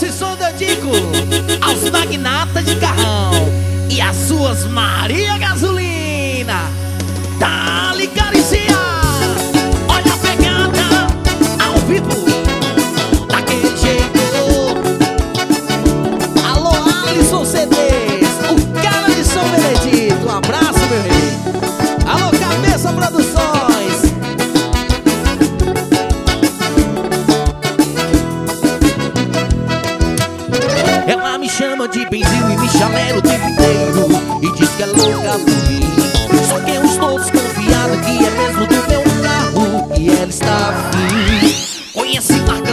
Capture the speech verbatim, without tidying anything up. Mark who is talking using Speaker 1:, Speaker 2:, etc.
Speaker 1: esse som eu digo aos magnatas de carrão e as suas Maria Gasolina. Dá-lhe carícia, olha a pegada ao vivo, daquele jeito. Alô, Alisson C Ds, o cara de São Benedito. Um abraço, meu rei. Alô, Cabeça Produções. Ela me chama de benzinho e me chamera o tempo inteiro e diz que é louca por mim. Só que eu estou desconfiado que é mesmo do meu carro e ela está afim. Conheci Marcos